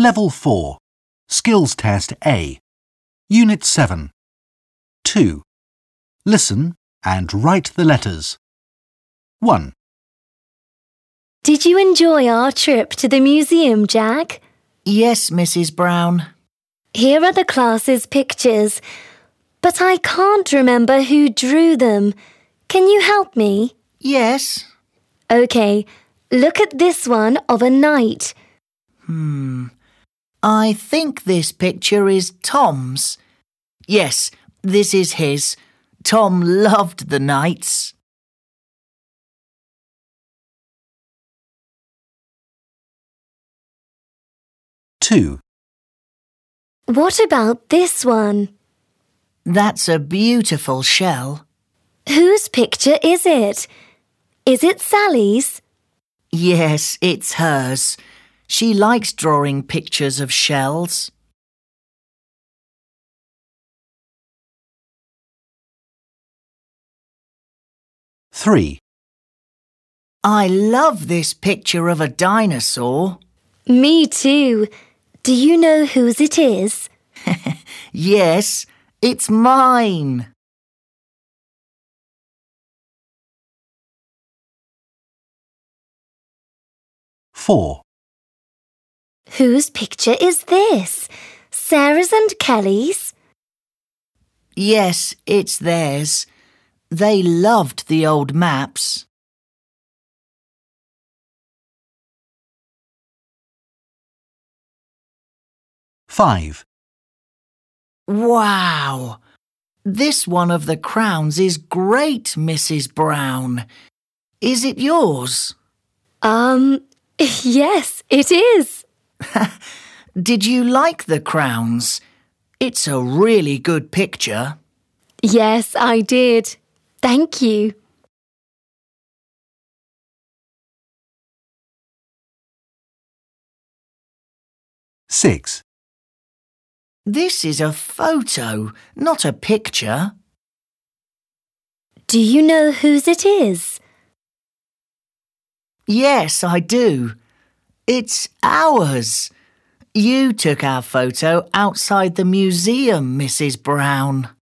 Level 4. Skills Test A. Unit 7. 2. Listen and write the letters. 1. Did you enjoy our trip to the museum, Jack? Yes, Mrs. Brown. Here are the class's pictures, but I can't remember who drew them. Can you help me? Yes. OK, look at this one of a knight. I think this picture is Tom's. Yes, this is his. Tom loved the knights. Two. What about this one? That's a beautiful shell. Whose picture is it? Is it Sally's? Yes, it's hers. She likes drawing pictures of shells. 3. I love this picture of a dinosaur. Me too. Do you know whose it is? Yes, it's mine. 4. Whose picture is this? Sarah's and Kelly's? Yes, it's theirs. They loved the old maps. 5. Wow! This one of the crowns is great, Mrs. Brown. Is it yours? Yes, it is. Did you like the crowns? It's a really good picture. Yes, I did. Thank you. 6. This is a photo, not a picture. Do you know whose it is? Yes, I do. It's ours. You took our photo outside the museum, Mrs. Brown.